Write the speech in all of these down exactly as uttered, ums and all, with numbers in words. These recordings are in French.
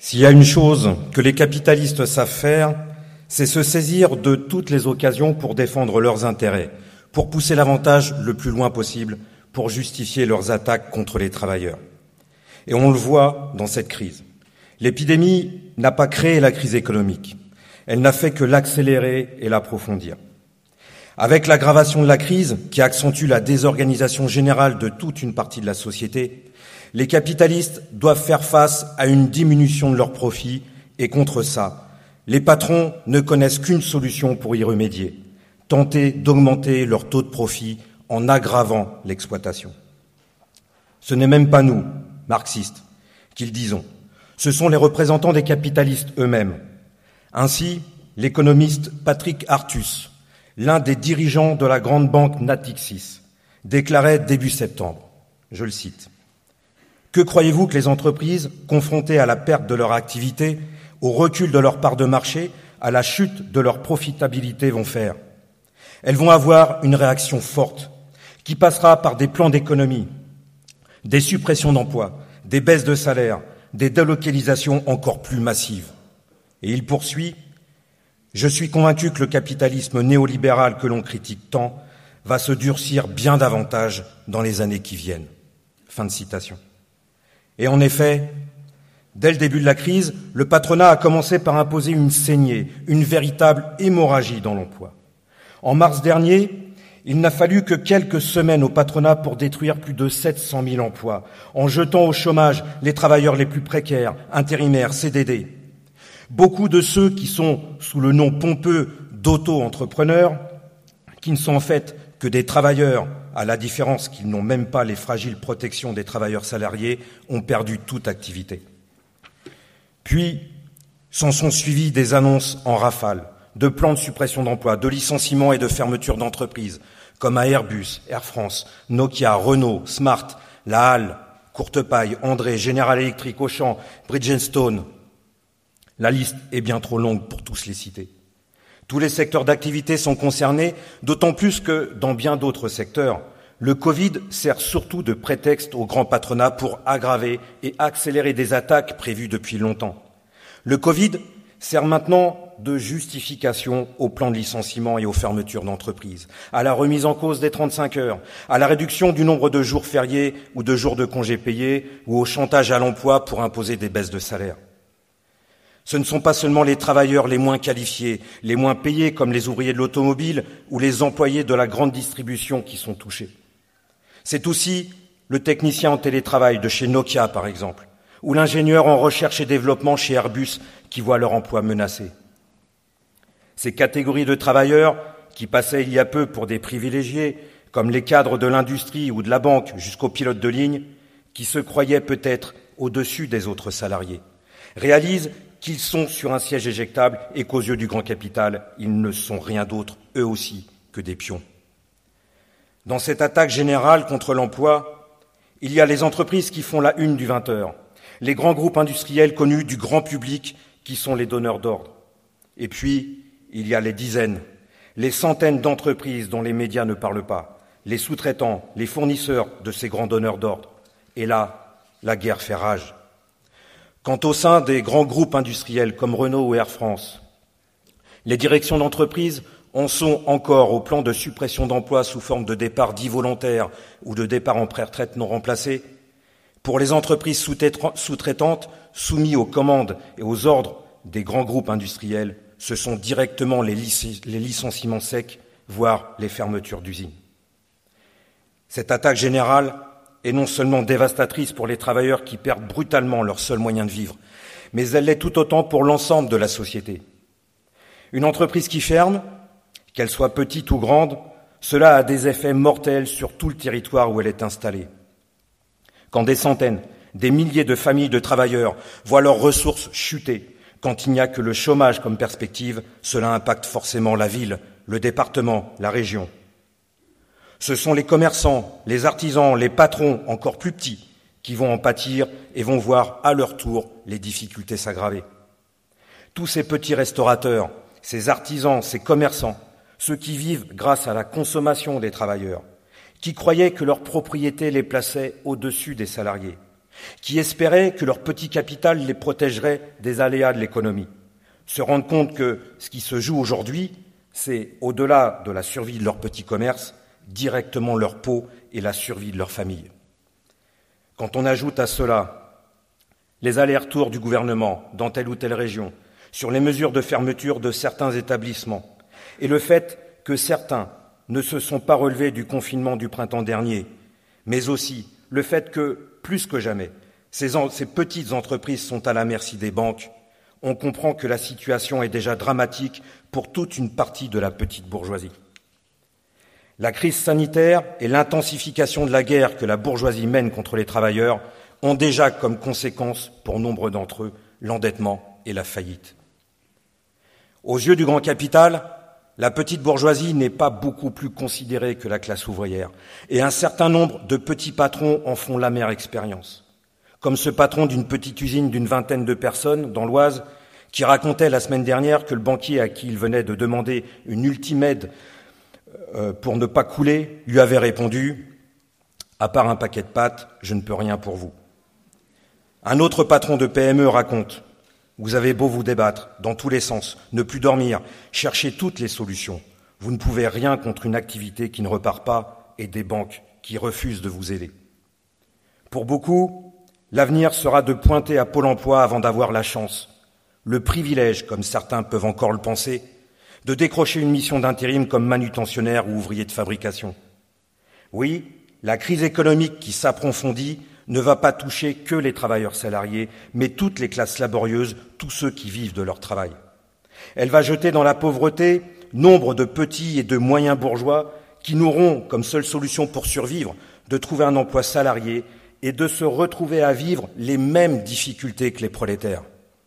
S'il y a une chose que les capitalistes savent faire, c'est se saisir de toutes les occasions pour défendre leurs intérêts, pour pousser l'avantage le plus loin possible, pour justifier leurs attaques contre les travailleurs. Et on le voit dans cette crise. L'épidémie n'a pas créé la crise économique. Elle n'a fait que l'accélérer et l'approfondir. Avec l'aggravation de la crise, qui accentue la désorganisation générale de toute une partie de la société, les capitalistes doivent faire face à une diminution de leurs profits et contre ça, les patrons ne connaissent qu'une solution pour y remédier, tenter d'augmenter leur taux de profit en aggravant l'exploitation. Ce n'est même pas nous, marxistes, qui le disons, ce sont les représentants des capitalistes eux-mêmes. Ainsi, l'économiste Patrick Artus, l'un des dirigeants de la grande banque Natixis, déclarait début septembre, je le cite, « Que croyez-vous que les entreprises, confrontées à la perte de leur activité, au recul de leur part de marché, à la chute de leur profitabilité vont faire? Elles vont avoir une réaction forte, qui passera par des plans d'économie, des suppressions d'emplois, des baisses de salaire, des délocalisations encore plus massives. » Et il poursuit, « Je suis convaincu que le capitalisme néolibéral que l'on critique tant va se durcir bien davantage dans les années qui viennent. » Fin de citation. Et en effet, dès le début de la crise, le patronat a commencé par imposer une saignée, une véritable hémorragie dans l'emploi. En mars dernier, il n'a fallu que quelques semaines au patronat pour détruire plus de sept cent mille emplois, en jetant au chômage les travailleurs les plus précaires, intérimaires, C D D. Beaucoup de ceux qui sont sous le nom pompeux d'auto-entrepreneurs, qui ne sont en fait que des travailleurs, à la différence qu'ils n'ont même pas les fragiles protections des travailleurs salariés, ont perdu toute activité. Puis, s'en sont suivies des annonces en rafale, de plans de suppression d'emplois, de licenciements et de fermetures d'entreprises, comme à Airbus, Air France, Nokia, Renault, Smart, La Halle, Courtepaille, André, General Electric, Auchan, Bridgestone. La liste est bien trop longue pour tous les citer. Tous les secteurs d'activité sont concernés, d'autant plus que, dans bien d'autres secteurs, le Covid sert surtout de prétexte au grand patronat pour aggraver et accélérer des attaques prévues depuis longtemps. Le Covid sert maintenant de justification au plan de licenciement et aux fermetures d'entreprises, à la remise en cause des trente-cinq heures, à la réduction du nombre de jours fériés ou de jours de congés payés ou au chantage à l'emploi pour imposer des baisses de salaire. Ce ne sont pas seulement les travailleurs les moins qualifiés, les moins payés comme les ouvriers de l'automobile ou les employés de la grande distribution qui sont touchés. C'est aussi le technicien en télétravail de chez Nokia, par exemple, ou l'ingénieur en recherche et développement chez Airbus qui voit leur emploi menacé. Ces catégories de travailleurs, qui passaient il y a peu pour des privilégiés, comme les cadres de l'industrie ou de la banque jusqu'aux pilotes de ligne, qui se croyaient peut-être au-dessus des autres salariés, réalisent qu'ils sont sur un siège éjectable et qu'aux yeux du grand capital, ils ne sont rien d'autre, eux aussi, que des pions. Dans cette attaque générale contre l'emploi, il y a les entreprises qui font la une du vingt heures, les grands groupes industriels connus du grand public qui sont les donneurs d'ordre. Et puis, il y a les dizaines, les centaines d'entreprises dont les médias ne parlent pas, les sous-traitants, les fournisseurs de ces grands donneurs d'ordre. Et là, la guerre fait rage. Quant au sein des grands groupes industriels comme Renault ou Air France, les directions d'entreprise en sont encore au plan de suppression d'emplois sous forme de départ dits volontaires ou de départ en pré-retraite non remplacés. Pour les entreprises sous-traitantes soumises aux commandes et aux ordres des grands groupes industriels, ce sont directement les licenciements secs, voire les fermetures d'usines. Cette attaque générale est non seulement dévastatrice pour les travailleurs qui perdent brutalement leur seul moyen de vivre, mais elle l'est tout autant pour l'ensemble de la société. Une entreprise qui ferme, qu'elle soit petite ou grande, cela a des effets mortels sur tout le territoire où elle est installée. Quand des centaines, des milliers de familles de travailleurs voient leurs ressources chuter, quand il n'y a que le chômage comme perspective, cela impacte forcément la ville, le département, la région. Ce sont les commerçants, les artisans, les patrons encore plus petits qui vont en pâtir et vont voir à leur tour les difficultés s'aggraver. Tous ces petits restaurateurs, ces artisans, ces commerçants, ceux qui vivent grâce à la consommation des travailleurs, qui croyaient que leur propriété les plaçait au-dessus des salariés, qui espéraient que leur petit capital les protégerait des aléas de l'économie, se rendent compte que ce qui se joue aujourd'hui, c'est, au-delà de la survie de leur petit commerce, directement leur peau et la survie de leur famille. Quand on ajoute à cela les allers-retours du gouvernement dans telle ou telle région, sur les mesures de fermeture de certains établissements, et le fait que certains ne se sont pas relevés du confinement du printemps dernier, mais aussi le fait que, plus que jamais, ces, en, ces petites entreprises sont à la merci des banques, on comprend que la situation est déjà dramatique pour toute une partie de la petite bourgeoisie. La crise sanitaire et l'intensification de la guerre que la bourgeoisie mène contre les travailleurs ont déjà comme conséquence, pour nombre d'entre eux, l'endettement et la faillite. Aux yeux du grand capital, la petite bourgeoisie n'est pas beaucoup plus considérée que la classe ouvrière, et un certain nombre de petits patrons en font l'amère expérience. Comme ce patron d'une petite usine d'une vingtaine de personnes dans l'Oise, qui racontait la semaine dernière que le banquier à qui il venait de demander une ultime aide pour ne pas couler lui avait répondu « À part un paquet de pâtes, je ne peux rien pour vous ». Un autre patron de P M E raconte « Vous avez beau vous débattre dans tous les sens, ne plus dormir, chercher toutes les solutions. Vous ne pouvez rien contre une activité qui ne repart pas et des banques qui refusent de vous aider. » Pour beaucoup, l'avenir sera de pointer à Pôle emploi avant d'avoir la chance, le privilège, comme certains peuvent encore le penser, de décrocher une mission d'intérim comme manutentionnaire ou ouvrier de fabrication. Oui, la crise économique qui s'approfondit ne va pas toucher que les travailleurs salariés, mais toutes les classes laborieuses, tous ceux qui vivent de leur travail. Elle va jeter dans la pauvreté nombre de petits et de moyens bourgeois qui n'auront comme seule solution pour survivre de trouver un emploi salarié et de se retrouver à vivre les mêmes difficultés que les prolétaires.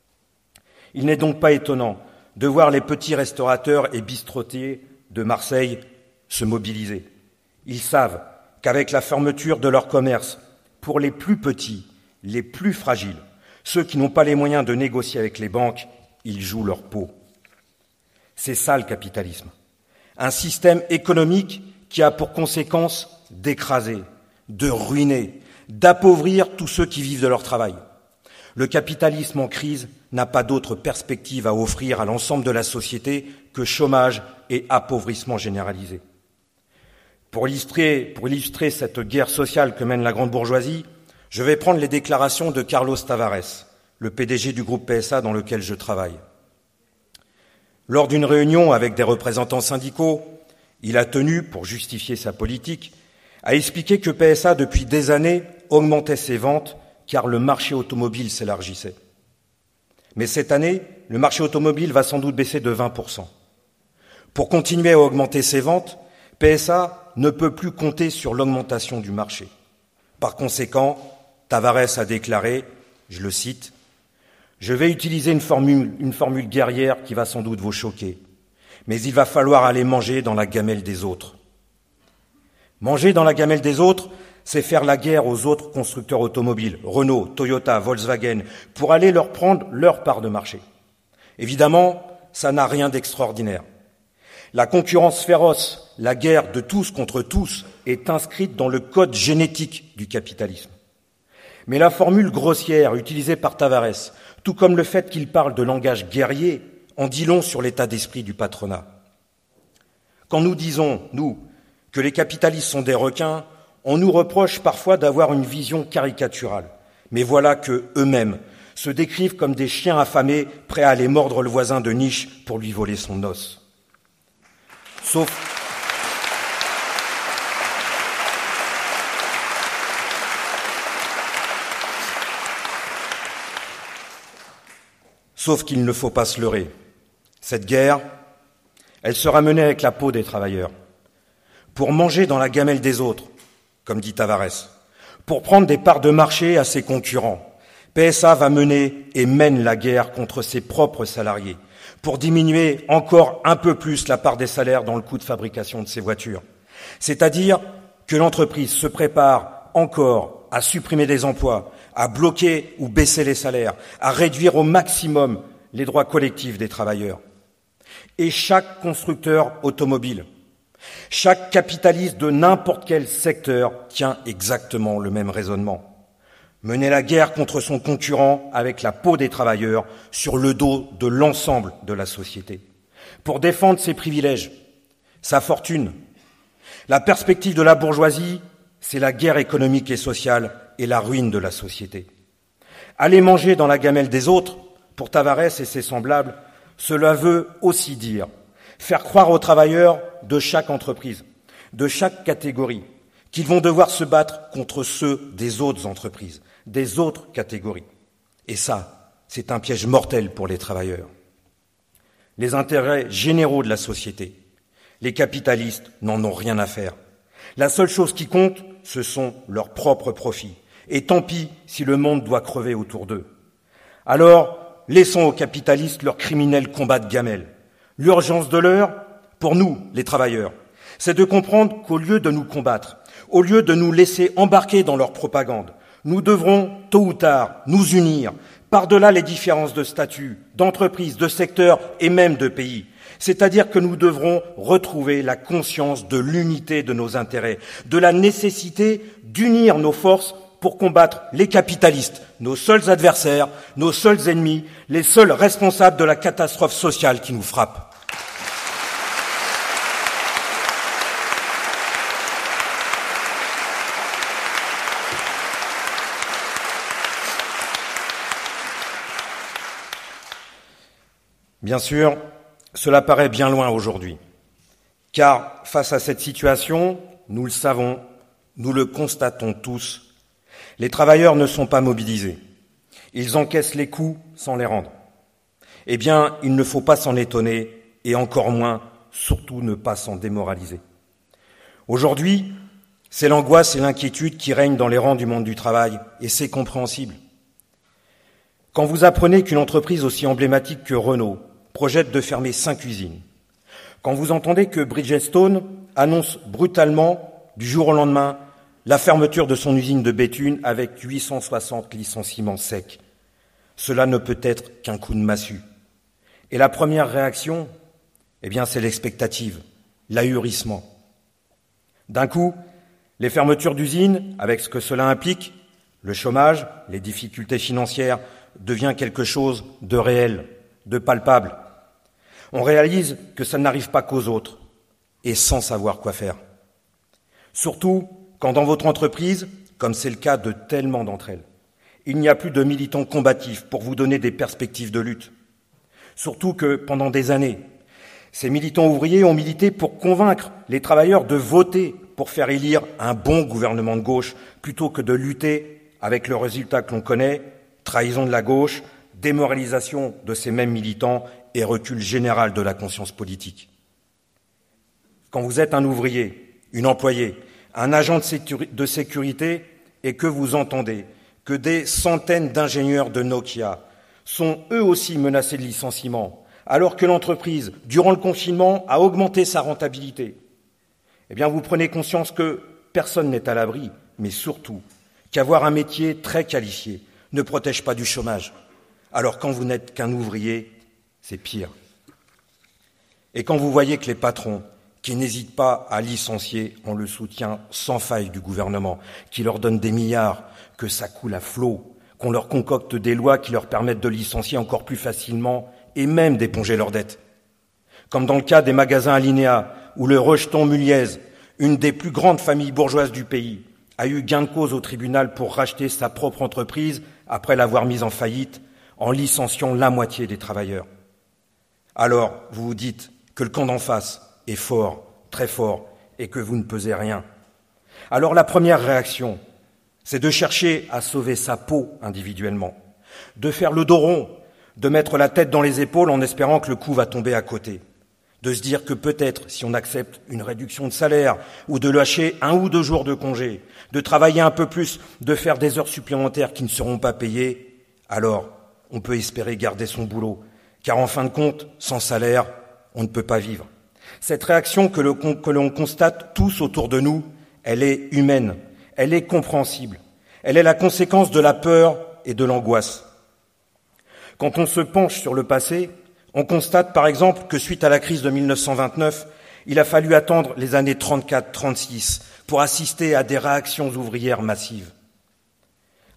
Il n'est donc pas étonnant de voir les petits restaurateurs et bistrotiers de Marseille se mobiliser. Ils savent qu'avec la fermeture de leur commerce, pour les plus petits, les plus fragiles, ceux qui n'ont pas les moyens de négocier avec les banques, ils jouent leur peau. C'est ça le capitalisme. Un système économique qui a pour conséquence d'écraser, de ruiner, d'appauvrir tous ceux qui vivent de leur travail. Le capitalisme en crise n'a pas d'autre perspective à offrir à l'ensemble de la société que chômage et appauvrissement généralisé. Pour illustrer, pour illustrer cette guerre sociale que mène la grande bourgeoisie, je vais prendre les déclarations de Carlos Tavares, le P D G du groupe P S A dans lequel je travaille. Lors d'une réunion avec des représentants syndicaux, il a tenu, pour justifier sa politique, à expliquer que P S A, depuis des années, augmentait ses ventes car le marché automobile s'élargissait. Mais cette année, le marché automobile va sans doute baisser de vingt pour cent. Pour continuer à augmenter ses ventes, P S A ne peut plus compter sur l'augmentation du marché. Par conséquent, Tavares a déclaré, je le cite, « Je vais utiliser une formule, une formule guerrière qui va sans doute vous choquer, mais il va falloir aller manger dans la gamelle des autres. » Manger dans la gamelle des autres, c'est faire la guerre aux autres constructeurs automobiles, Renault, Toyota, Volkswagen, pour aller leur prendre leur part de marché. Évidemment, ça n'a rien d'extraordinaire. La concurrence féroce, la guerre de tous contre tous, est inscrite dans le code génétique du capitalisme. Mais la formule grossière utilisée par Tavares, tout comme le fait qu'il parle de langage guerrier, en dit long sur l'état d'esprit du patronat. Quand nous disons, nous, que les capitalistes sont des requins, on nous reproche parfois d'avoir une vision caricaturale. Mais voilà que eux-mêmes se décrivent comme des chiens affamés, prêts à aller mordre le voisin de niche pour lui voler son os. Sauf, Sauf qu'il ne faut pas se leurrer. Cette guerre, elle sera menée avec la peau des travailleurs. Pour manger dans la gamelle des autres, comme dit Tavares, pour prendre des parts de marché à ses concurrents, P S A va mener et mène la guerre contre ses propres salariés, pour diminuer encore un peu plus la part des salaires dans le coût de fabrication de ses voitures. C'est-à-dire que l'entreprise se prépare encore à supprimer des emplois, à bloquer ou baisser les salaires, à réduire au maximum les droits collectifs des travailleurs. Et chaque constructeur automobile, chaque capitaliste de n'importe quel secteur tient exactement le même raisonnement. mener la guerre contre son concurrent avec la peau des travailleurs sur le dos de l'ensemble de la société, pour défendre ses privilèges, sa fortune. La perspective de la bourgeoisie, c'est la guerre économique et sociale et la ruine de la société. Aller manger dans la gamelle des autres, pour Tavares et ses semblables, cela veut aussi dire faire croire aux travailleurs de chaque entreprise, de chaque catégorie, qu'ils vont devoir se battre contre ceux des autres entreprises, des autres catégories. Et ça, c'est un piège mortel pour les travailleurs. Les intérêts généraux de la société, les capitalistes n'en ont rien à faire. La seule chose qui compte, ce sont leurs propres profits. Et tant pis si le monde doit crever autour d'eux. Alors, laissons aux capitalistes leurs criminels combats de gamelle. L'urgence de l'heure, pour nous, les travailleurs, c'est de comprendre qu'au lieu de nous combattre, au lieu de nous laisser embarquer dans leur propagande, nous devrons, tôt ou tard, nous unir, par-delà les différences de statut, d'entreprise, de secteur et même de pays. C'est-à-dire que nous devrons retrouver la conscience de l'unité de nos intérêts, de la nécessité d'unir nos forces pour combattre les capitalistes, nos seuls adversaires, nos seuls ennemis, les seuls responsables de la catastrophe sociale qui nous frappe. Bien sûr, cela paraît bien loin aujourd'hui, car face à cette situation, nous le savons, nous le constatons tous, les travailleurs ne sont pas mobilisés. Ils encaissent les coups sans les rendre. Eh bien, il ne faut pas s'en étonner, et encore moins, surtout ne pas s'en démoraliser. Aujourd'hui, c'est l'angoisse et l'inquiétude qui règnent dans les rangs du monde du travail, et c'est compréhensible. Quand vous apprenez qu'une entreprise aussi emblématique que Renault projette de fermer cinq usines, quand vous entendez que Bridgestone annonce brutalement, du jour au lendemain, la fermeture de son usine de Béthune avec huit cent soixante licenciements secs, cela ne peut être qu'un coup de massue. Et la première réaction, eh bien, c'est l'expectative, l'ahurissement. D'un coup, les fermetures d'usines, avec ce que cela implique, le chômage, les difficultés financières, devient quelque chose de réel, de palpable. On réalise que ça n'arrive pas qu'aux autres, et sans savoir quoi faire. Surtout quand dans votre entreprise, comme c'est le cas de tellement d'entre elles, il n'y a plus de militants combatifs pour vous donner des perspectives de lutte. Surtout que pendant des années, ces militants ouvriers ont milité pour convaincre les travailleurs de voter pour faire élire un bon gouvernement de gauche, plutôt que de lutter avec le résultat que l'on connaît, trahison de la gauche, démoralisation de ces mêmes militants et recul général de la conscience politique. Quand vous êtes un ouvrier, une employée, un agent de sécurité et que vous entendez que des centaines d'ingénieurs de Nokia sont eux aussi menacés de licenciement, alors que l'entreprise, durant le confinement, a augmenté sa rentabilité, eh bien vous prenez conscience que personne n'est à l'abri, mais surtout qu'avoir un métier très qualifié ne protège pas du chômage. Alors quand vous n'êtes qu'un ouvrier, c'est pire. Et quand vous voyez que les patrons, qui n'hésitent pas à licencier ont le soutien sans faille du gouvernement, qui leur donne des milliards, que ça coule à flot, qu'on leur concocte des lois qui leur permettent de licencier encore plus facilement et même d'éponger leurs dettes. Comme dans le cas des magasins Alinéa, où le rejeton Muliez, une des plus grandes familles bourgeoises du pays, a eu gain de cause au tribunal pour racheter sa propre entreprise après l'avoir mise en faillite, en licenciant la moitié des travailleurs. Alors, vous vous dites que le camp d'en face est fort, très fort, et que vous ne pesez rien. Alors la première réaction, c'est de chercher à sauver sa peau individuellement, de faire le dos rond, de mettre la tête dans les épaules en espérant que le coup va tomber à côté, de se dire que peut-être, si on accepte une réduction de salaire ou de lâcher un ou deux jours de congé, de travailler un peu plus, de faire des heures supplémentaires qui ne seront pas payées, alors on peut espérer garder son boulot, car en fin de compte, sans salaire, on ne peut pas vivre. Cette réaction que, le, que l'on constate tous autour de nous, elle est humaine, elle est compréhensible, elle est la conséquence de la peur et de l'angoisse. Quand on se penche sur le passé, on constate par exemple que suite à la crise de mille neuf cent vingt-neuf, il a fallu attendre les années trente-quatre trente-six pour assister à des réactions ouvrières massives.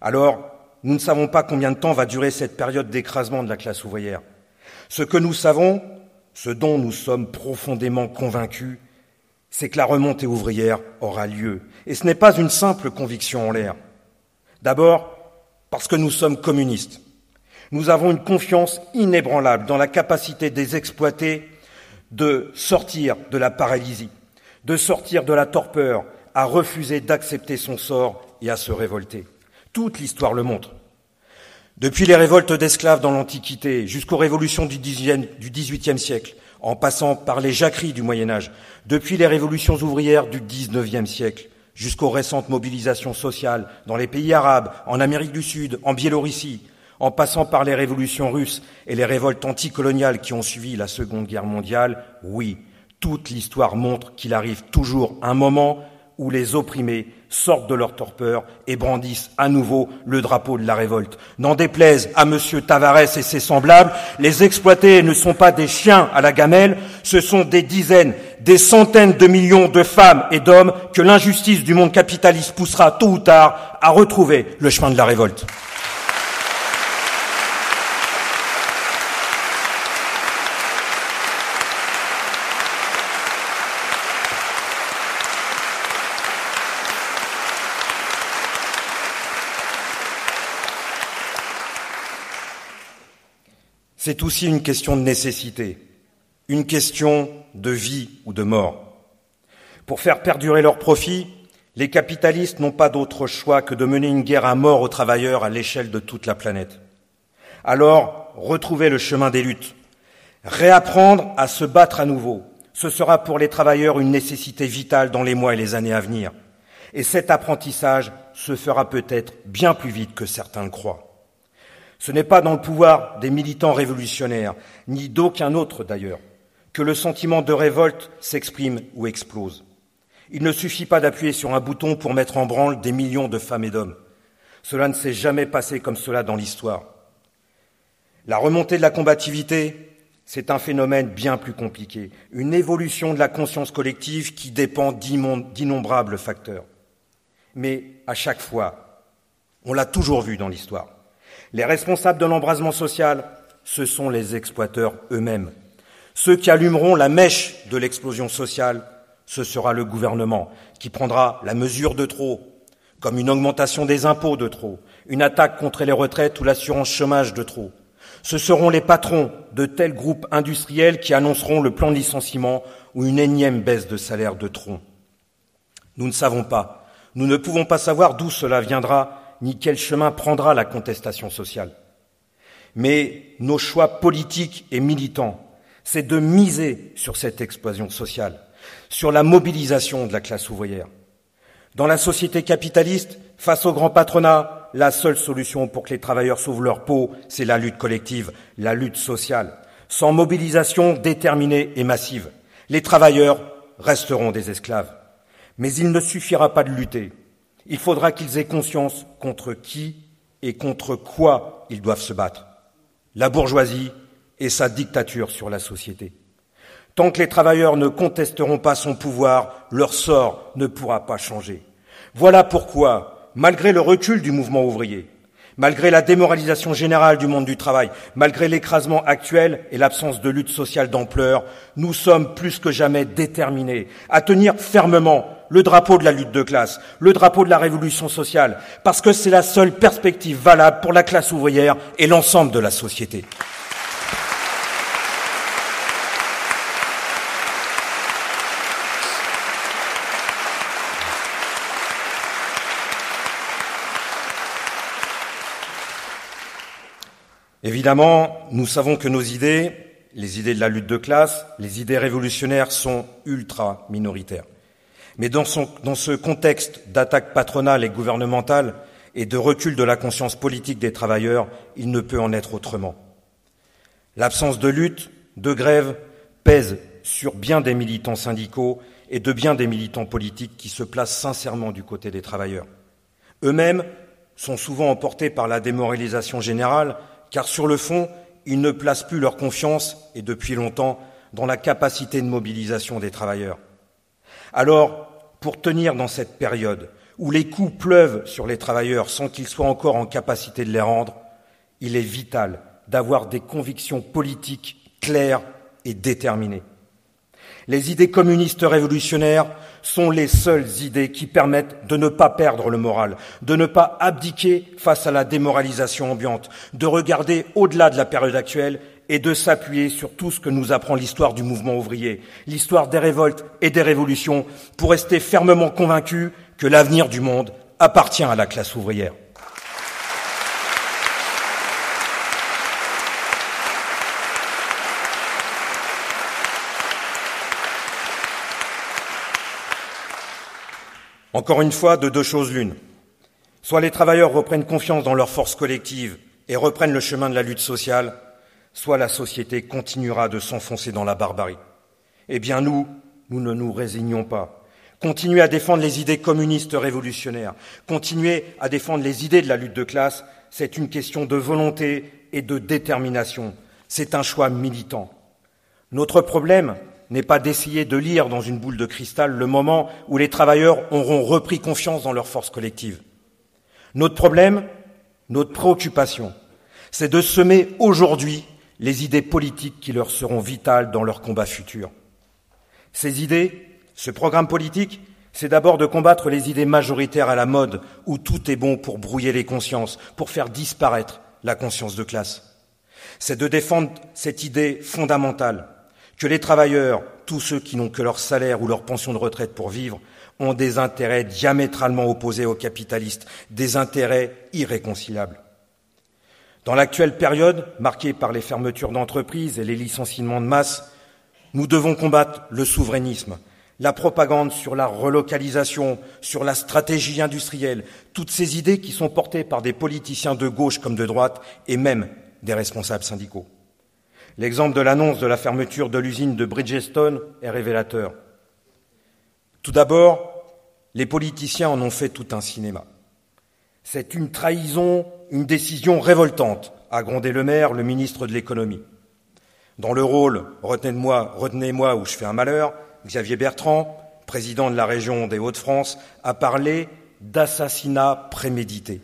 Alors, nous ne savons pas combien de temps va durer cette période d'écrasement de la classe ouvrière. Ce que nous savons, ce dont nous sommes profondément convaincus, c'est que la remontée ouvrière aura lieu. Et ce n'est pas une simple conviction en l'air. D'abord, parce que nous sommes communistes. Nous avons une confiance inébranlable dans la capacité des exploités de sortir de la paralysie, de sortir de la torpeur, à refuser d'accepter son sort et à se révolter. Toute l'histoire le montre. Depuis les révoltes d'esclaves dans l'Antiquité jusqu'aux révolutions du dix-huitième siècle, en passant par les jacqueries du Moyen-Âge, depuis les révolutions ouvrières du dix-neuvième siècle, jusqu'aux récentes mobilisations sociales dans les pays arabes, en Amérique du Sud, en Biélorussie, en passant par les révolutions russes et les révoltes anticoloniales qui ont suivi la Seconde Guerre mondiale, oui, toute l'histoire montre qu'il arrive toujours un moment où les opprimés sortent de leur torpeur et brandissent à nouveau le drapeau de la révolte. N'en déplaise à M. Tavares et ses semblables, les exploités ne sont pas des chiens à la gamelle, ce sont des dizaines, des centaines de millions de femmes et d'hommes que l'injustice du monde capitaliste poussera tôt ou tard à retrouver le chemin de la révolte. C'est aussi une question de nécessité, une question de vie ou de mort. Pour faire perdurer leurs profits, les capitalistes n'ont pas d'autre choix que de mener une guerre à mort aux travailleurs à l'échelle de toute la planète. Alors, retrouver le chemin des luttes, réapprendre à se battre à nouveau, ce sera pour les travailleurs une nécessité vitale dans les mois et les années à venir. Et cet apprentissage se fera peut-être bien plus vite que certains le croient. Ce n'est pas dans le pouvoir des militants révolutionnaires, ni d'aucun autre d'ailleurs, que le sentiment de révolte s'exprime ou explose. Il ne suffit pas d'appuyer sur un bouton pour mettre en branle des millions de femmes et d'hommes. Cela ne s'est jamais passé comme cela dans l'histoire. La remontée de la combativité, c'est un phénomène bien plus compliqué, une évolution de la conscience collective qui dépend d'innombrables facteurs. Mais à chaque fois, on l'a toujours vu dans l'histoire, les responsables de l'embrasement social, ce sont les exploiteurs eux-mêmes. Ceux qui allumeront la mèche de l'explosion sociale, ce sera le gouvernement qui prendra la mesure de trop, comme une augmentation des impôts de trop, une attaque contre les retraites ou l'assurance chômage de trop. Ce seront les patrons de tels groupes industriels qui annonceront le plan de licenciement ou une énième baisse de salaire de trop. Nous ne savons pas, nous ne pouvons pas savoir d'où cela viendra, ni quel chemin prendra la contestation sociale. Mais nos choix politiques et militants, c'est de miser sur cette explosion sociale, sur la mobilisation de la classe ouvrière. Dans la société capitaliste, face au grand patronat, la seule solution pour que les travailleurs sauvent leur peau, c'est la lutte collective, la lutte sociale. Sans mobilisation déterminée et massive, les travailleurs resteront des esclaves. Mais il ne suffira pas de lutter. Il faudra qu'ils aient conscience contre qui et contre quoi ils doivent se battre. La bourgeoisie et sa dictature sur la société. Tant que les travailleurs ne contesteront pas son pouvoir, leur sort ne pourra pas changer. Voilà pourquoi, malgré le recul du mouvement ouvrier, malgré la démoralisation générale du monde du travail, malgré l'écrasement actuel et l'absence de lutte sociale d'ampleur, nous sommes plus que jamais déterminés à tenir fermement le drapeau de la lutte de classe, le drapeau de la révolution sociale, parce que c'est la seule perspective valable pour la classe ouvrière et l'ensemble de la société. Évidemment, nous savons que nos idées, les idées de la lutte de classe, les idées révolutionnaires sont ultra minoritaires. Mais dans, son, dans ce contexte d'attaque patronale et gouvernementale et de recul de la conscience politique des travailleurs, il ne peut en être autrement. L'absence de lutte, de grève, pèse sur bien des militants syndicaux et de bien des militants politiques qui se placent sincèrement du côté des travailleurs. Eux-mêmes sont souvent emportés par la démoralisation générale, car sur le fond, ils ne placent plus leur confiance, et depuis longtemps, dans la capacité de mobilisation des travailleurs. Alors, pour tenir dans cette période où les coups pleuvent sur les travailleurs sans qu'ils soient encore en capacité de les rendre, il est vital d'avoir des convictions politiques claires et déterminées. Les idées communistes révolutionnaires sont les seules idées qui permettent de ne pas perdre le moral, de ne pas abdiquer face à la démoralisation ambiante, de regarder au-delà de la période actuelle et de s'appuyer sur tout ce que nous apprend l'histoire du mouvement ouvrier, l'histoire des révoltes et des révolutions, pour rester fermement convaincus que l'avenir du monde appartient à la classe ouvrière. Encore une fois, de deux choses l'une. Soit les travailleurs reprennent confiance dans leur force collective et reprennent le chemin de la lutte sociale, soit la société continuera de s'enfoncer dans la barbarie. Eh bien nous, nous ne nous résignons pas. Continuer à défendre les idées communistes révolutionnaires, continuer à défendre les idées de la lutte de classe, c'est une question de volonté et de détermination. C'est un choix militant. Notre problème n'est pas d'essayer de lire dans une boule de cristal le moment où les travailleurs auront repris confiance dans leur force collective. Notre problème, notre préoccupation, c'est de semer aujourd'hui les idées politiques qui leur seront vitales dans leur combat futur. Ces idées, ce programme politique, c'est d'abord de combattre les idées majoritaires à la mode, où tout est bon pour brouiller les consciences, pour faire disparaître la conscience de classe. C'est de défendre cette idée fondamentale, que les travailleurs, tous ceux qui n'ont que leur salaire ou leur pension de retraite pour vivre, ont des intérêts diamétralement opposés aux capitalistes, des intérêts irréconciliables. Dans l'actuelle période, marquée par les fermetures d'entreprises et les licenciements de masse, nous devons combattre le souverainisme, la propagande sur la relocalisation, sur la stratégie industrielle, toutes ces idées qui sont portées par des politiciens de gauche comme de droite et même des responsables syndicaux. L'exemple de l'annonce de la fermeture de l'usine de Bridgestone est révélateur. Tout d'abord, les politiciens en ont fait tout un cinéma. C'est une trahison, une décision révoltante, a grondé le maire, le ministre de l'économie. Dans le rôle, retenez-moi, retenez-moi où je fais un malheur, Xavier Bertrand, président de la région des Hauts-de-France, a parlé d'assassinat prémédité.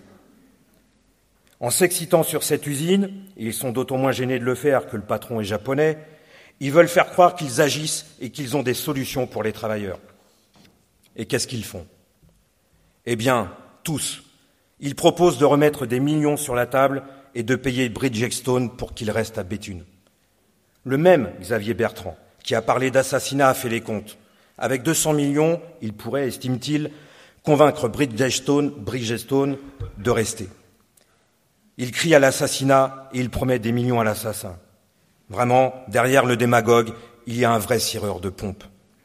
En s'excitant sur cette usine, et ils sont d'autant moins gênés de le faire que le patron est japonais, ils veulent faire croire qu'ils agissent et qu'ils ont des solutions pour les travailleurs. Et qu'est-ce qu'ils font? Eh bien, tous. Ils proposent de remettre des millions sur la table et de payer Bridgestone pour qu'il reste à Béthune. Le même Xavier Bertrand, qui a parlé d'assassinat, a fait les comptes. Avec deux cents millions, il pourrait, estime-t-il, convaincre Bridgestone, Bridgestone de rester. Il crie à l'assassinat et il promet des millions à l'assassin. Vraiment, derrière le démagogue, il y a un vrai cireur de pompe.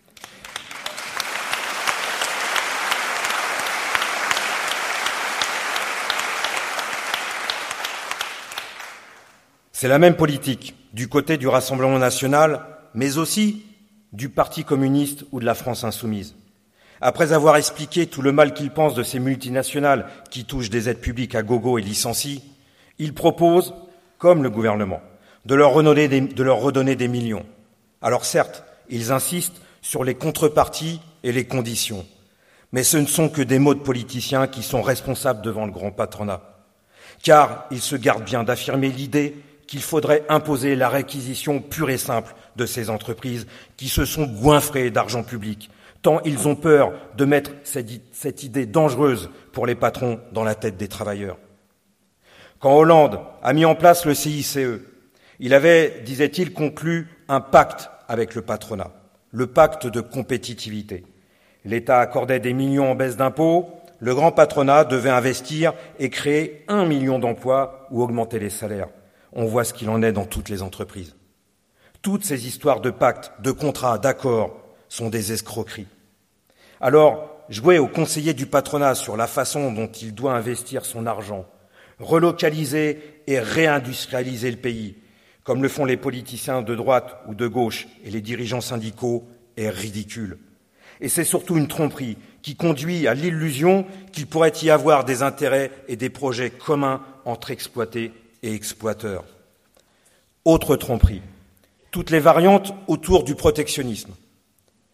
C'est la même politique du côté du Rassemblement national, mais aussi du Parti communiste ou de la France insoumise. Après avoir expliqué tout le mal qu'ils pensent de ces multinationales qui touchent des aides publiques à gogo et licencient, ils proposent, comme le gouvernement, de leur redonner des, de leur redonner des millions. Alors certes, ils insistent sur les contreparties et les conditions, mais ce ne sont que des mots de politiciens qui sont responsables devant le grand patronat. Car ils se gardent bien d'affirmer l'idée qu'il faudrait imposer la réquisition pure et simple de ces entreprises qui se sont goinfrées d'argent public, tant ils ont peur de mettre cette idée dangereuse pour les patrons dans la tête des travailleurs. Quand Hollande a mis en place le C I C E, il avait, disait-il, conclu un pacte avec le patronat, le pacte de compétitivité. L'État accordait des millions en baisse d'impôts, le grand patronat devait investir et créer un million d'emplois ou augmenter les salaires. On voit ce qu'il en est dans toutes les entreprises. Toutes ces histoires de pactes, de contrats, d'accords sont des escroqueries. Alors, jouer aux conseillers du patronat sur la façon dont il doit investir son argent, relocaliser et réindustrialiser le pays, comme le font les politiciens de droite ou de gauche et les dirigeants syndicaux, est ridicule. Et c'est surtout une tromperie qui conduit à l'illusion qu'il pourrait y avoir des intérêts et des projets communs entre exploités et exploiteurs. Autre tromperie, toutes les variantes autour du protectionnisme.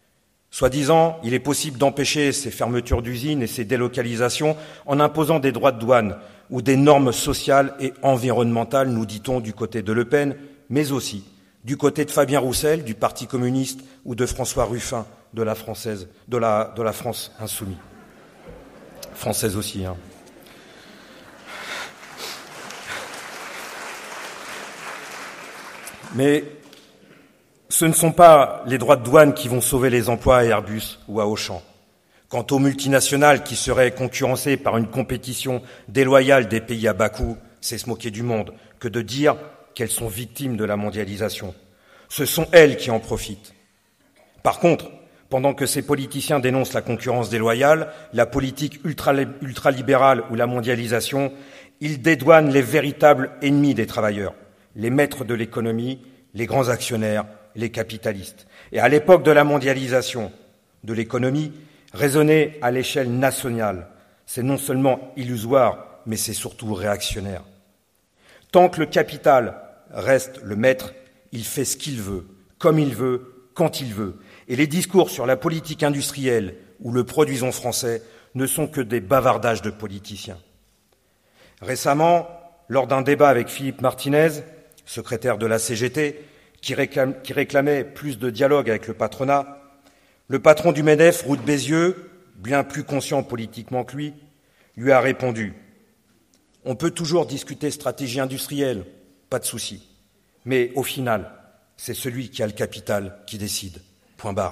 Soi-disant, il est possible d'empêcher ces fermetures d'usines et ces délocalisations en imposant des droits de douane ou des normes sociales et environnementales, nous dit-on, du côté de Le Pen, mais aussi du côté de Fabien Roussel, du Parti communiste, ou de François Ruffin, de la, française, de la, de la France insoumise. Française aussi, hein. Mais ce ne sont pas les droits de douane qui vont sauver les emplois à Airbus ou à Auchan. Quant aux multinationales qui seraient concurrencées par une compétition déloyale des pays à bas coût, c'est se moquer du monde que de dire qu'elles sont victimes de la mondialisation. Ce sont elles qui en profitent. Par contre, pendant que ces politiciens dénoncent la concurrence déloyale, la politique ultralibérale ou la mondialisation, ils dédouanent les véritables ennemis des travailleurs, les maîtres de l'économie, les grands actionnaires, les capitalistes. Et à l'époque de la mondialisation de l'économie, raisonner à l'échelle nationale, c'est non seulement illusoire, mais c'est surtout réactionnaire. Tant que le capital reste le maître, il fait ce qu'il veut, comme il veut, quand il veut. Et les discours sur la politique industrielle ou le produisons français ne sont que des bavardages de politiciens. Récemment, lors d'un débat avec Philippe Martinez, secrétaire de la C G T, qui, réclame, qui réclamait plus de dialogue avec le patronat, le patron du MEDEF, Roux de Bézieux, bien plus conscient politiquement que lui, lui a répondu « On peut toujours discuter stratégie industrielle, pas de souci, mais au final, c'est celui qui a le capital qui décide. Point barre. »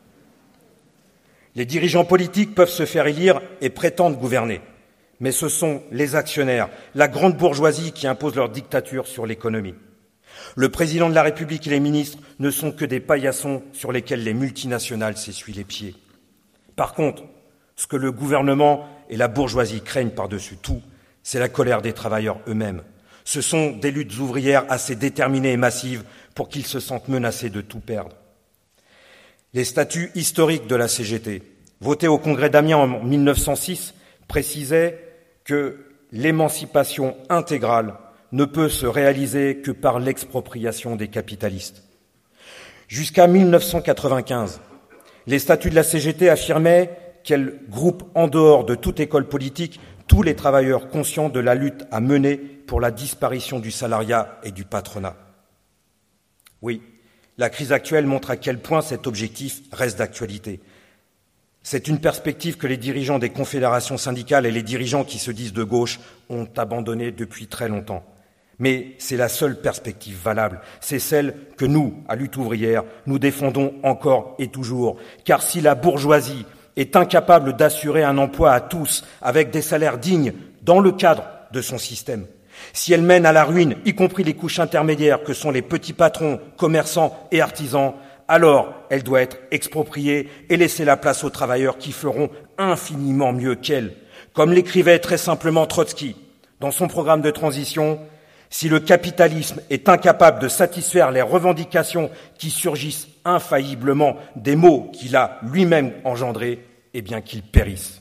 Les dirigeants politiques peuvent se faire élire et prétendre gouverner, mais ce sont les actionnaires, la grande bourgeoisie qui imposent leur dictature sur l'économie. Le président de la République et les ministres ne sont que des paillassons sur lesquels les multinationales s'essuient les pieds. Par contre, ce que le gouvernement et la bourgeoisie craignent par-dessus tout, c'est la colère des travailleurs eux-mêmes. Ce sont des luttes ouvrières assez déterminées et massives pour qu'ils se sentent menacés de tout perdre. Les statuts historiques de la C G T, votés au Congrès d'Amiens en mille neuf cent six, précisaient que l'émancipation intégrale ne peut se réaliser que par l'expropriation des capitalistes. Jusqu'à mille neuf cent quatre-vingt-quinze, les statuts de la C G T affirmaient qu'elle groupe en dehors de toute école politique tous les travailleurs conscients de la lutte à mener pour la disparition du salariat et du patronat. Oui, la crise actuelle montre à quel point cet objectif reste d'actualité. C'est une perspective que les dirigeants des confédérations syndicales et les dirigeants qui se disent de gauche ont abandonnée depuis très longtemps. Mais c'est la seule perspective valable. C'est celle que nous, à Lutte ouvrière, nous défendons encore et toujours. Car si la bourgeoisie est incapable d'assurer un emploi à tous avec des salaires dignes dans le cadre de son système, si elle mène à la ruine, y compris les couches intermédiaires que sont les petits patrons, commerçants et artisans, alors elle doit être expropriée et laisser la place aux travailleurs qui feront infiniment mieux qu'elle. Comme l'écrivait très simplement Trotsky dans son programme de transition, si le capitalisme est incapable de satisfaire les revendications qui surgissent infailliblement des maux qu'il a lui-même engendrés, eh bien qu'il périsse.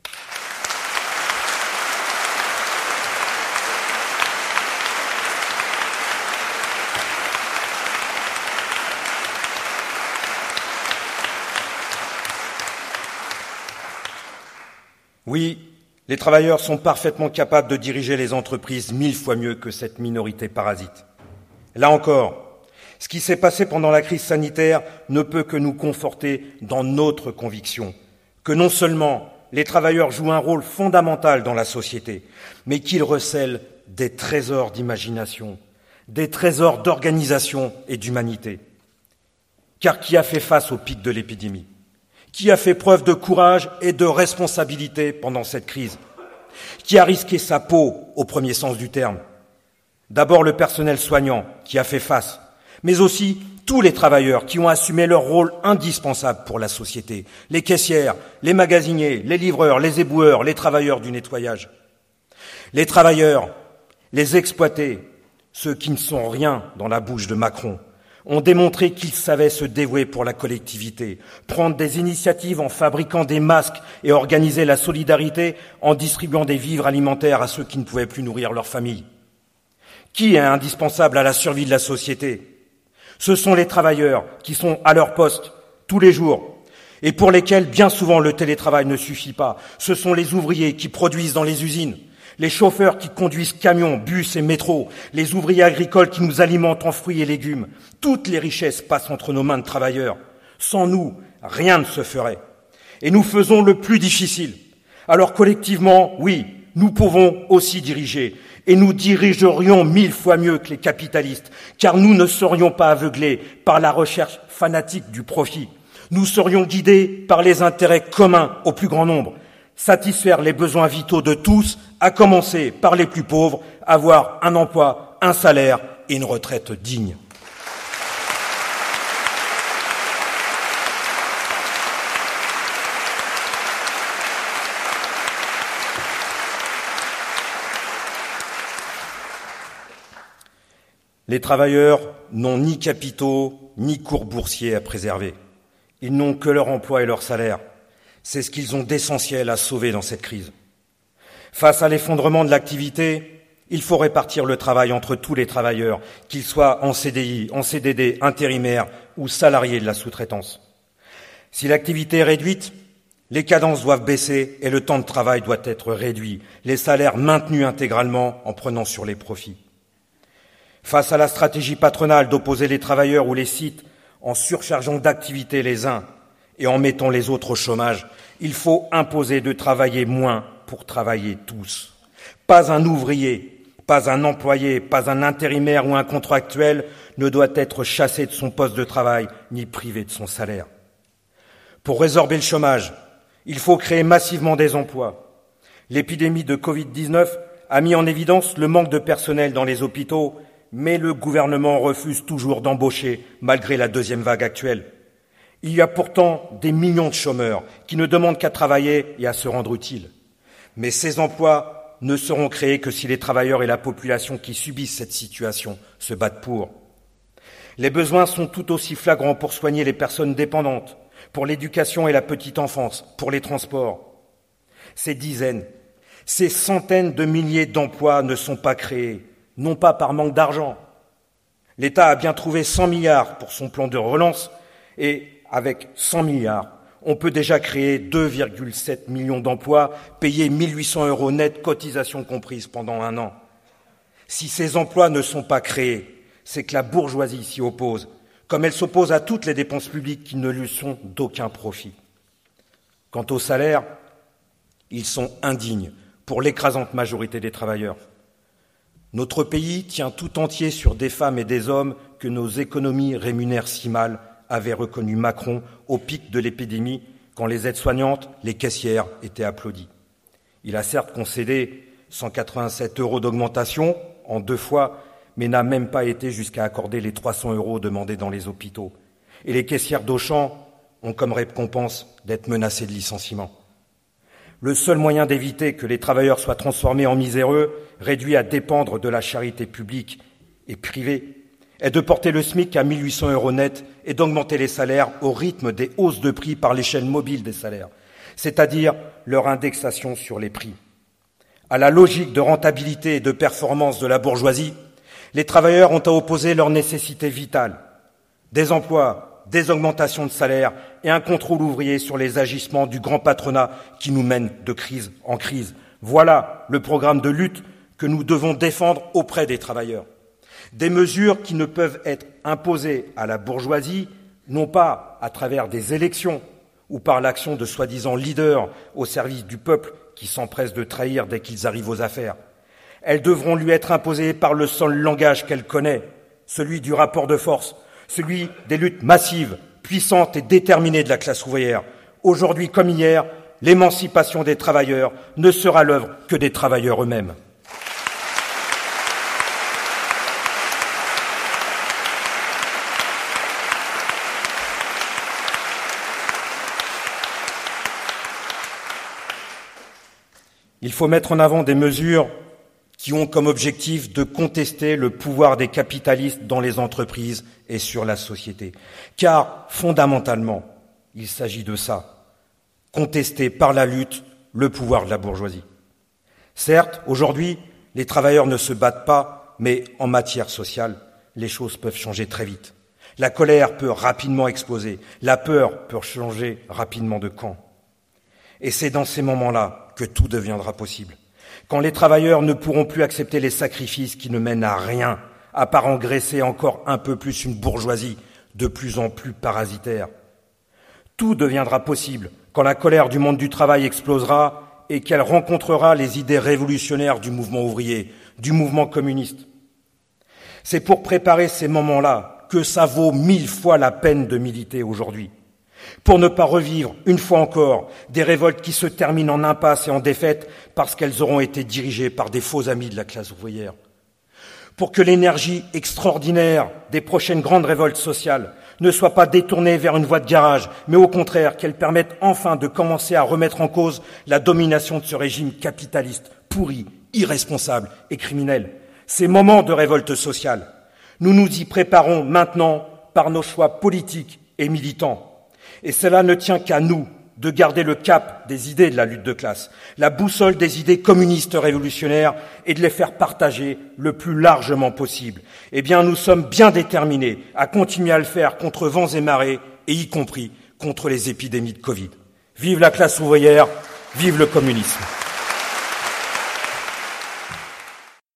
Oui, les travailleurs sont parfaitement capables de diriger les entreprises mille fois mieux que cette minorité parasite. Là encore, ce qui s'est passé pendant la crise sanitaire ne peut que nous conforter dans notre conviction que non seulement les travailleurs jouent un rôle fondamental dans la société, mais qu'ils recèlent des trésors d'imagination, des trésors d'organisation et d'humanité. Car qui a fait face au pic de l'épidémie ? Qui a fait preuve de courage et de responsabilité pendant cette crise? Qui a risqué sa peau au premier sens du terme? D'abord le personnel soignant qui a fait face, mais aussi tous les travailleurs qui ont assumé leur rôle indispensable pour la société, les caissières, les magasiniers, les livreurs, les éboueurs, les travailleurs du nettoyage. Les travailleurs, les exploités, ceux qui ne sont rien dans la bouche de Macron, ont démontré qu'ils savaient se dévouer pour la collectivité, prendre des initiatives en fabriquant des masques et organiser la solidarité en distribuant des vivres alimentaires à ceux qui ne pouvaient plus nourrir leur famille. Qui est indispensable à la survie de la société? Ce sont les travailleurs qui sont à leur poste tous les jours, et pour lesquels, bien souvent, le télétravail ne suffit pas. Ce sont les ouvriers qui produisent dans les usines, les chauffeurs qui conduisent camions, bus et métros, les ouvriers agricoles qui nous alimentent en fruits et légumes. Toutes les richesses passent entre nos mains de travailleurs. Sans nous, rien ne se ferait. Et nous faisons le plus difficile. Alors collectivement, oui, nous pouvons aussi diriger. Et nous dirigerions mille fois mieux que les capitalistes, car nous ne serions pas aveuglés par la recherche fanatique du profit. Nous serions guidés par les intérêts communs au plus grand nombre. Satisfaire les besoins vitaux de tous, à commencer par les plus pauvres, avoir un emploi, un salaire et une retraite digne. Les travailleurs n'ont ni capitaux, ni cours boursiers à préserver. Ils n'ont que leur emploi et leur salaire. C'est ce qu'ils ont d'essentiel à sauver dans cette crise. Face à l'effondrement de l'activité, il faut répartir le travail entre tous les travailleurs, qu'ils soient en C D I, en C D D, intérimaires ou salariés de la sous-traitance. Si l'activité est réduite, les cadences doivent baisser et le temps de travail doit être réduit, les salaires maintenus intégralement en prenant sur les profits. Face à la stratégie patronale d'opposer les travailleurs ou les sites en surchargeant d'activités les uns et en mettant les autres au chômage, il faut imposer de travailler moins pour travailler tous. Pas un ouvrier, pas un employé, pas un intérimaire ou un contractuel ne doit être chassé de son poste de travail ni privé de son salaire. Pour résorber le chômage, il faut créer massivement des emplois. L'épidémie de covid dix-neuf a mis en évidence le manque de personnel dans les hôpitaux, mais le gouvernement refuse toujours d'embaucher malgré la deuxième vague actuelle. Il y a pourtant des millions de chômeurs qui ne demandent qu'à travailler et à se rendre utiles. Mais ces emplois ne seront créés que si les travailleurs et la population qui subissent cette situation se battent pour. Les besoins sont tout aussi flagrants pour soigner les personnes dépendantes, pour l'éducation et la petite enfance, pour les transports. Ces dizaines, ces centaines de milliers d'emplois ne sont pas créés, non pas par manque d'argent. L'État a bien trouvé cent milliards pour son plan de relance et avec cent milliards, on peut déjà créer deux virgule sept millions d'emplois, payer mille huit cents euros net, cotisations comprises pendant un an. Si ces emplois ne sont pas créés, c'est que la bourgeoisie s'y oppose, comme elle s'oppose à toutes les dépenses publiques qui ne lui sont d'aucun profit. Quant aux salaires, ils sont indignes pour l'écrasante majorité des travailleurs. Notre pays tient tout entier sur des femmes et des hommes que nos économies rémunèrent si mal, avait reconnu Macron au pic de l'épidémie, quand les aides-soignantes, les caissières étaient applaudies. Il a certes concédé cent quatre-vingt-sept euros d'augmentation en deux fois, mais n'a même pas été jusqu'à accorder les trois cents euros demandés dans les hôpitaux. Et les caissières d'Auchan ont comme récompense d'être menacées de licenciement. Le seul moyen d'éviter que les travailleurs soient transformés en miséreux, réduits à dépendre de la charité publique et privée, est de porter le SMIC à mille huit cents euros net et d'augmenter les salaires au rythme des hausses de prix par l'échelle mobile des salaires, c'est-à-dire leur indexation sur les prix. À la logique de rentabilité et de performance de la bourgeoisie, les travailleurs ont à opposer leurs nécessités vitales, des emplois, des augmentations de salaire et un contrôle ouvrier sur les agissements du grand patronat qui nous mène de crise en crise. Voilà le programme de lutte que nous devons défendre auprès des travailleurs. Des mesures qui ne peuvent être imposées à la bourgeoisie, non pas à travers des élections ou par l'action de soi-disant leaders au service du peuple qui s'empressent de trahir dès qu'ils arrivent aux affaires. Elles devront lui être imposées par le seul langage qu'elle connaît, celui du rapport de force, celui des luttes massives, puissantes et déterminées de la classe ouvrière. Aujourd'hui comme hier, l'émancipation des travailleurs ne sera l'œuvre que des travailleurs eux-mêmes. Il faut mettre en avant des mesures qui ont comme objectif de contester le pouvoir des capitalistes dans les entreprises et sur la société. Car, fondamentalement, il s'agit de ça, contester par la lutte le pouvoir de la bourgeoisie. Certes, aujourd'hui, les travailleurs ne se battent pas, mais en matière sociale, les choses peuvent changer très vite. La colère peut rapidement exploser, la peur peut changer rapidement de camp. Et c'est dans ces moments-là que tout deviendra possible. Quand les travailleurs ne pourront plus accepter les sacrifices qui ne mènent à rien, à part engraisser encore un peu plus une bourgeoisie de plus en plus parasitaire. Tout deviendra possible quand la colère du monde du travail explosera et qu'elle rencontrera les idées révolutionnaires du mouvement ouvrier, du mouvement communiste. C'est pour préparer ces moments-là que ça vaut mille fois la peine de militer aujourd'hui. Pour ne pas revivre, une fois encore, des révoltes qui se terminent en impasse et en défaite parce qu'elles auront été dirigées par des faux amis de la classe ouvrière. Pour que l'énergie extraordinaire des prochaines grandes révoltes sociales ne soit pas détournée vers une voie de garage, mais au contraire qu'elle permette enfin de commencer à remettre en cause la domination de ce régime capitaliste, pourri, irresponsable et criminel. Ces moments de révolte sociale, nous nous y préparons maintenant par nos choix politiques et militants. Et cela ne tient qu'à nous de garder le cap des idées de la lutte de classe, la boussole des idées communistes révolutionnaires et de les faire partager le plus largement possible. Eh bien, nous sommes bien déterminés à continuer à le faire contre vents et marées, et y compris contre les épidémies de Covid. Vive la classe ouvrière, vive le communisme.